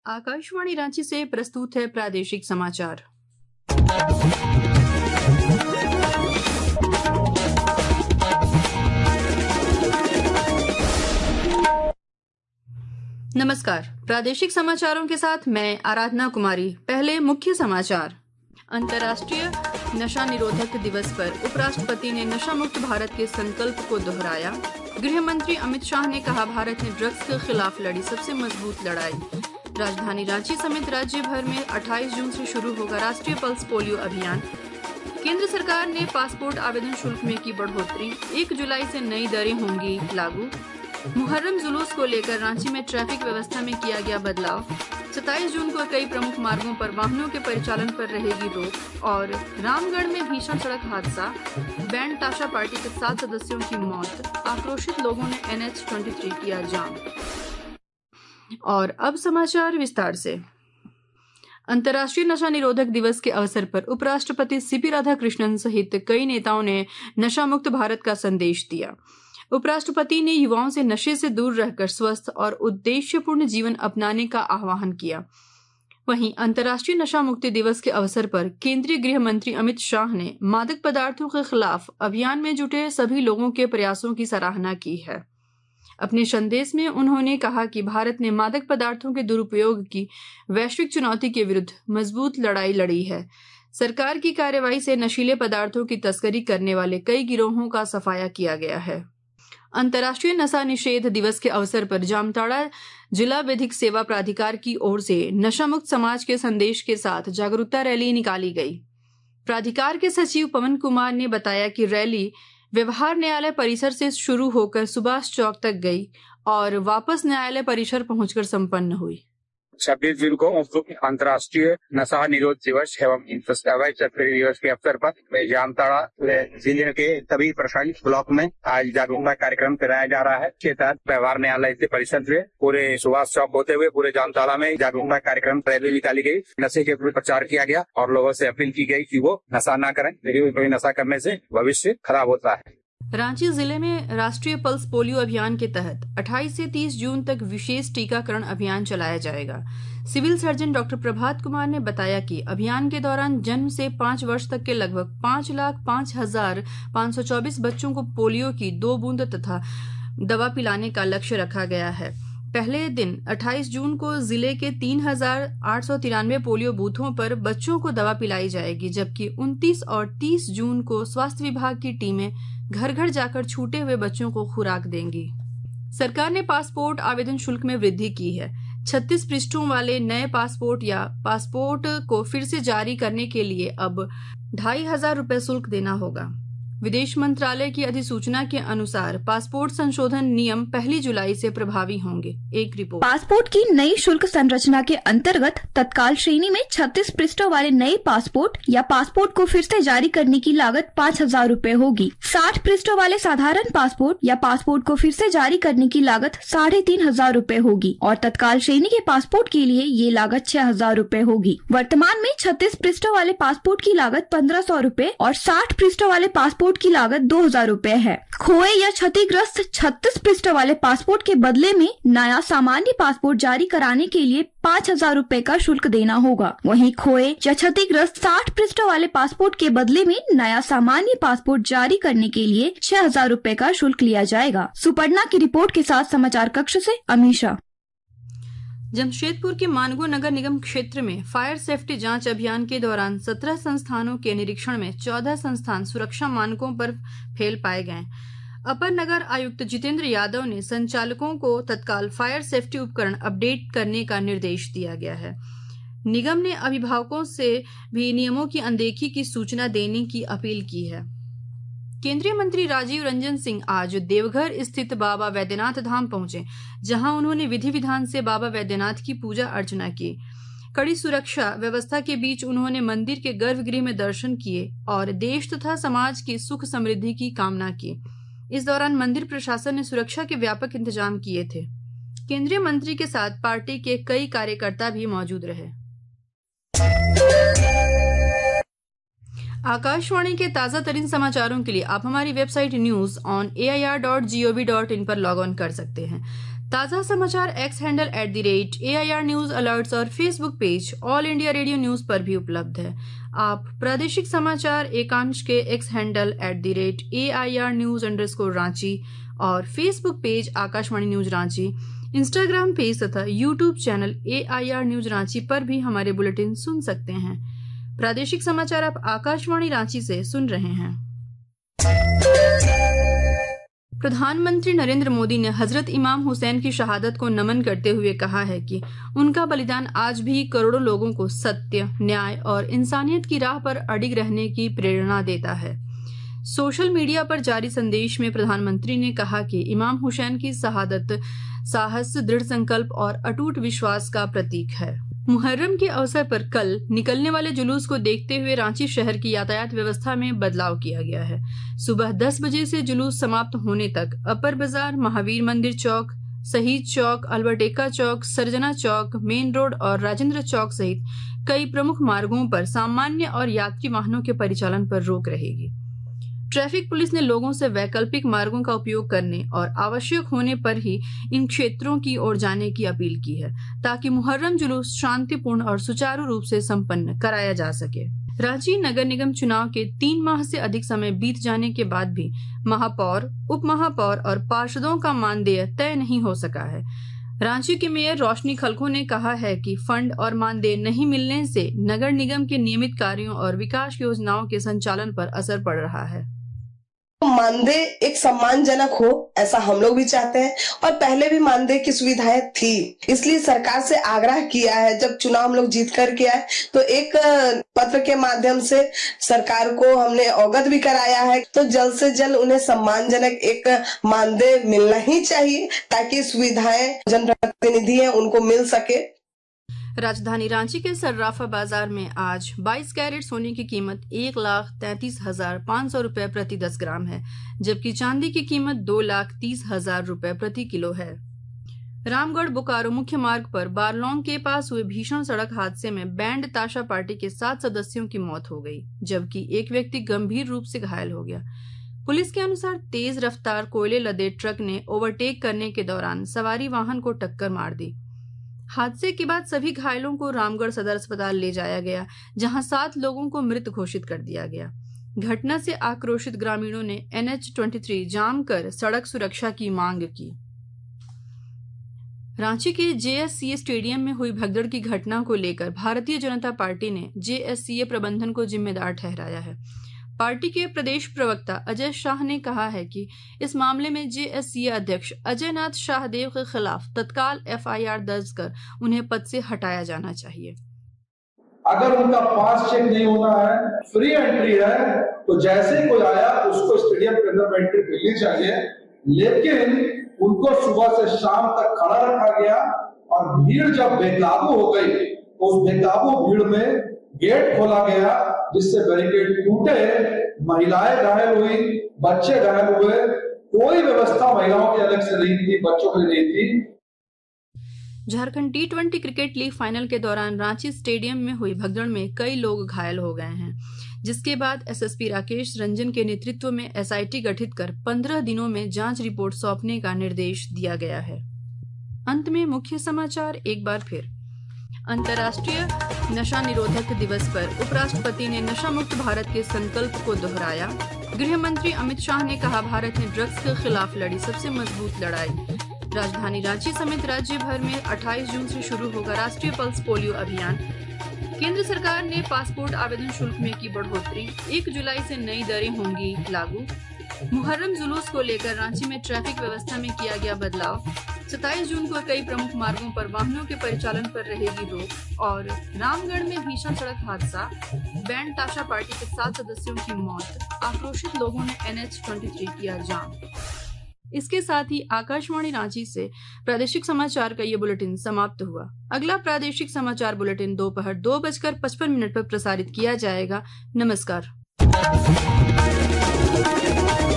आकाशवाणी रांची से प्रस्तुत है प्रादेशिक समाचार। नमस्कार, प्रादेशिक समाचारों के साथ मैं आराधना कुमारी। पहले मुख्य समाचार। अंतर्राष्ट्रीय नशा निरोधक दिवस पर उपराष्ट्रपति ने नशा मुक्त भारत के संकल्प को दोहराया। गृह मंत्री अमित शाह ने कहा, भारत ने ड्रग्स के खिलाफ लड़ी सबसे मजबूत लड़ाई। राजधानी रांची समेत राज्य भर में 28 जून से शुरू होगा राष्ट्रीय पल्स पोलियो अभियान। केंद्र सरकार ने पासपोर्ट आवेदन शुल्क में की बढ़ोतरी। 1 जुलाई से नई दरें होंगी लागू। मुहर्रम जुलूस को लेकर रांची में ट्रैफिक व्यवस्था में किया गया बदलाव। 27 जून को कई प्रमुख मार्गों पर वाहनों के परिचालन पर रहेगी रोक। और रामगढ़ में भीषण सड़क हादसा, बैंड ताशा पार्टी के 7 सदस्यों की मौत। आक्रोशित लोगों ने NH-23 किया जाम। और अब समाचार विस्तार से। अंतर्राष्ट्रीय नशा निरोधक दिवस के अवसर पर उपराष्ट्रपति CP राधाकृष्णन सहित कई नेताओं ने नशा मुक्त भारत का संदेश दिया। उपराष्ट्रपति ने युवाओं से नशे से दूर रहकर स्वस्थ और उद्देश्यपूर्ण जीवन अपनाने का आह्वान किया। वहीं अंतर्राष्ट्रीय नशा मुक्ति दिवस के अवसर पर केंद्रीय गृह मंत्री अमित शाह ने मादक पदार्थों के खिलाफ अभियान में जुटे सभी लोगों के प्रयासों की सराहना की है। अपने संदेश में उन्होंने कहा कि भारत ने मादक पदार्थों के दुरुपयोग की वैश्विक चुनौती के विरुद्ध मजबूत लड़ाई लड़ी है। सरकार की कार्रवाई से नशीले पदार्थों की तस्करी करने वाले कई गिरोहों का सफाया किया गया है। अंतर्राष्ट्रीय नशा निषेध दिवस के अवसर पर जामताड़ा जिला विधिक सेवा प्राधिकार की ओर से नशा मुक्त समाज के संदेश के साथ जागरूकता रैली निकाली गई। प्राधिकार के सचिव पवन कुमार ने बताया कि रैली व्यवहार न्यायालय परिसर से शुरू होकर सुभाष चौक तक गई और वापस न्यायालय परिसर पहुंचकर संपन्न हुई। 26 जून को अंतर्राष्ट्रीय नशा निरोध दिवस एवं अवैध तस्करी दिवस के अवसर पर जामताड़ा जिले के सभी प्रखंड ब्लॉक में आज जागरूकता कार्यक्रम कराया जा रहा है। इसके तहत व्यवहार न्यायालय से परिसर से पूरे सुभाष चौक होते हुए पूरे जामताड़ा में जागरूकता कार्यक्रम रैली निकाली गई। नशे के प्रति प्रचार किया गया और लोगों से अपील की गई कि वो नशा न करें, लेकिन नशा करने से भविष्य खराब होता है। रांची जिले में राष्ट्रीय पल्स पोलियो अभियान के तहत 28 से 30 जून तक विशेष टीकाकरण अभियान चलाया जाएगा। Civil surgeon doctor Prabhat Kumar ने बताया कि अभियान के दौरान जन्म से 5 वर्ष तक के लगभग 5,05,524 बच्चों को पोलियो की 2 बूंद तथा दवा पिलाने का लक्ष्य रखा गया है। पहले दिन 28 जून को जिले के 3,893 पोलियो बूथों पर बच्चों को दवा पिलाई जाएगी, जबकि 29 और 30 जून को स्वास्थ्य विभाग की टीमें घर घर जाकर छूटे हुए बच्चों को खुराक देंगी। सरकार ने पासपोर्ट आवेदन शुल्क में वृद्धि की है। 36 पृष्ठों वाले नए पासपोर्ट या पासपोर्ट को फिर से जारी करने के लिए अब 2,500 रुपए शुल्क देना होगा। विदेश मंत्रालय की अधिसूचना के अनुसार पासपोर्ट संशोधन नियम 1 जुलाई से प्रभावी होंगे। एक रिपोर्ट। पासपोर्ट की नई शुल्क संरचना के अंतर्गत तत्काल श्रेणी में 36 पृष्ठों वाले नए पासपोर्ट या पासपोर्ट को फिर से जारी करने की लागत 5,000 रुपए होगी। 60 पृष्ठों वाले साधारण पासपोर्ट या पासपोर्ट को फिर से जारी करने की लागत 3,500 रुपए होगी और तत्काल श्रेणी के पासपोर्ट के लिए ये लागत 6,000 रुपए होगी। वर्तमान में 36 पृष्ठों वाले पासपोर्ट की लागत 1,500 रुपए और 60 पृष्ठों वाले पासपोर्ट की लागत 2,000 रुपए है। खोए या क्षतिग्रस्त 36 पृष्ठों वाले पासपोर्ट के बदले में नया सामान्य पासपोर्ट जारी कराने के लिए 5,000 रुपए का शुल्क देना होगा। वहीं खोए या क्षतिग्रस्त 60 पृष्ठों वाले पासपोर्ट के बदले में नया सामान्य पासपोर्ट जारी करने के लिए 6,000 रुपए का शुल्क लिया जाएगा। सुपर्णा की रिपोर्ट के साथ समाचार कक्ष से अमीशा। जमशेदपुर के मानगो नगर निगम क्षेत्र में फायर सेफ्टी जांच अभियान के दौरान 17 संस्थानों के निरीक्षण में 14 संस्थान सुरक्षा मानकों पर फेल पाए गए। अपर नगर आयुक्त जितेंद्र यादव ने संचालकों को तत्काल फायर सेफ्टी उपकरण अपडेट करने का निर्देश दिया गया है। निगम ने अभिभावकों से भी नियमों की अनदेखी की सूचना देने की अपील की है। केंद्रीय मंत्री राजीव रंजन सिंह आज देवघर स्थित बाबा वैद्यनाथ धाम पहुंचे, जहां उन्होंने विधि विधान से बाबा वैद्यनाथ की पूजा अर्चना की। कड़ी सुरक्षा व्यवस्था के बीच उन्होंने मंदिर के गर्भगृह में दर्शन किए और देश तथा समाज की सुख समृद्धि की कामना की। इस दौरान मंदिर प्रशासन ने सुरक्षा के व्यापक इंतजाम किए थे। केंद्रीय मंत्री के साथ पार्टी के कई कार्यकर्ता भी मौजूद रहे। आकाशवाणी के ताजा तरीन समाचारों के लिए आप हमारी वेबसाइट news on air.gov.in पर लॉग ऑन कर सकते हैं। ताज़ा समाचार X handle @AIR news alerts और Facebook page All India radio news पर भी उपलब्ध है। आप प्रादेशिक समाचार एकांश के X handle @AIR news _Ranchi और Facebook page Akashvani news Ranchi, Instagram page तथा YouTube channel AIR news Ranchi पर भी हमारे बुलेटिन सुन सकते हैं। प्रादेशिक समाचार आप आकाशवाणी रांची से सुन रहे हैं। प्रधानमंत्री नरेंद्र मोदी ने हजरत इमाम हुसैन की शहादत को नमन करते हुए कहा है कि उनका बलिदान आज भी करोड़ों लोगों को सत्य, न्याय और इंसानियत की राह पर अडिग रहने की प्रेरणा देता है। सोशल मीडिया पर जारी संदेश में प्रधानमंत्री ने कहा कि इमाम हुसैन की शहादत साहस, दृढ़ संकल्प और अटूट विश्वास का प्रतीक है। मुहर्रम के अवसर पर कल निकलने वाले जुलूस को देखते हुए रांची शहर की यातायात व्यवस्था में बदलाव किया गया है। सुबह 10 बजे से जुलूस समाप्त होने तक अपर बाजार, महावीर मंदिर चौक, शहीद चौक, अल्बर्ट एक्का चौक, सरजना चौक, मेन रोड और राजेंद्र चौक सहित कई प्रमुख मार्गों पर सामान्य और यात्री वाहनों के परिचालन पर रोक रहेगी। ट्रैफिक पुलिस ने लोगों से वैकल्पिक मार्गों का उपयोग करने और आवश्यक होने पर ही इन क्षेत्रों की ओर जाने की अपील की है, ताकि मुहर्रम जुलूस शांतिपूर्ण और सुचारू रूप से संपन्न कराया जा सके। रांची नगर निगम चुनाव के 3 माह से अधिक समय बीत जाने के बाद भी महापौर, उप महापौर और पार्षदों का मानदेय तय नहीं हो सका है। रांची के मेयर रोशनी खलखो ने कहा है कि फंड और मानदेय नहीं मिलने से नगर निगम के नियमित कार्यों और विकास योजनाओं के संचालन पर असर पड़ रहा है। मानदेय एक सम्मानजनक हो, ऐसा हम लोग भी चाहते हैं और पहले भी मानदेय की सुविधाएं थी, इसलिए सरकार से आग्रह किया है। जब चुनाव हम लोग जीत करके आए तो एक पत्र के माध्यम से सरकार को हमने अवगत भी कराया है, तो जल्द से जल्द उन्हें सम्मानजनक एक मानदेय मिलना ही चाहिए, ताकि सुविधाएं जनप्रतिनिधि है उनको मिल सके। राजधानी रांची के सर्राफा बाजार में आज 22 कैरेट सोने की कीमत 1,33,500 रुपए प्रति 10 ग्राम है, जबकि चांदी की कीमत 2,30,000 रुपए प्रति किलो है। रामगढ़ बोकारो मुख्य मार्ग पर बारलोंग के पास हुए भीषण सड़क हादसे में बैंड ताशा पार्टी के 7 सदस्यों की मौत हो गई, जबकि एक व्यक्ति गंभीर रूप से घायल हो गया। पुलिस के अनुसार तेज रफ्तार कोयले लदे ट्रक ने ओवरटेक करने के दौरान सवारी वाहन को टक्कर मार दी। हादसे के बाद सभी घायलों को रामगढ़ सदर अस्पताल ले जाया गया, जहां 7 लोगों को मृत घोषित कर दिया गया। घटना से आक्रोशित ग्रामीणों ने NH-23 जाम कर सड़क सुरक्षा की मांग की। रांची के JSCA स्टेडियम में हुई भगदड़ की घटना को लेकर भारतीय जनता पार्टी ने JSCA प्रबंधन को जिम्मेदार ठहराया है। पार्टी के प्रदेश प्रवक्ता अजय शाह ने कहा है कि इस मामले में JSCA अध्यक्ष अजय नाथ शाहदेव के खिलाफ तत्काल FIR दर्ज कर उन्हें पद से हटाया जाना चाहिए। अगर उनका पास चेक नहीं होना है, फ्री एंट्री है, तो जैसे कोई आया उसको स्टेडियम के अंदर एंट्री मिलनी चाहिए, लेकिन उनको सुबह से शाम तक खड़ा रखा गया और भीड़ जब बेकाबू हो गई, उस बेकाबू भीड़ में गेट खोला गया, जिससे बैरिकेड टूटे, महिलाएं घायल हुई, बच्चे घायल हुए। कोई व्यवस्था महिलाओं की अलग से नहीं थी, बच्चों की नहीं थी। Jharkhand T20 cricket league final के दौरान रांची स्टेडियम में हुई भगदड़ में कई लोग घायल हो गए हैं, जिसके बाद SSP राकेश रंजन के नेतृत्व में SIT गठित कर 15 दिनों में जांच रिपोर्ट सौंपने का निर्देश दिया गया है। अंत में मुख्य समाचार एक बार फिर। अंतर्राष्ट्रीय नशा निरोधक दिवस पर उपराष्ट्रपति ने नशा मुक्त भारत के संकल्प को दोहराया। गृह मंत्री अमित शाह ने कहा, भारत ने ड्रग्स के खिलाफ लड़ी सबसे मजबूत लड़ाई। राजधानी रांची समेत राज्य भर में 28 जून से शुरू होगा राष्ट्रीय पल्स पोलियो अभियान। केंद्र सरकार ने पासपोर्ट आवेदन शुल्क में की बढ़ोतरी, 1 जुलाई से नई दरें होंगी लागू। मुहर्रम जुलूस को लेकर रांची में ट्रैफिक व्यवस्था में किया गया बदलाव। 27 जून को कई प्रमुख मार्गों पर वाहनों के परिचालन पर रहेगी रोक। और रामगढ़ में भीषण सड़क हादसा, बैंड ताशा पार्टी के 7 सदस्यों की मौत, आक्रोशित लोगों ने NH-23 किया जाम। इसके साथ ही आकाशवाणी रांची से प्रादेशिक समाचार का ये बुलेटिन समाप्त हुआ। अगला प्रादेशिक समाचार बुलेटिन दोपहर 2:55 पर प्रसारित किया जाएगा। नमस्कार।